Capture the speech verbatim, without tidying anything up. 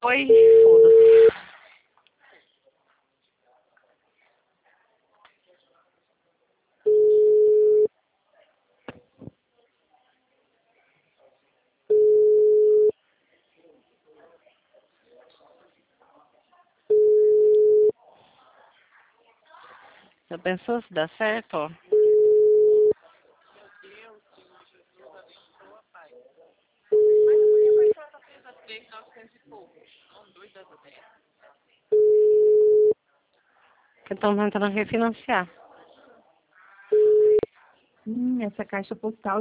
Oi, foda-se. Já pensou se dá certo, ó? Que estão tentando refinanciar. Hum, essa caixa postal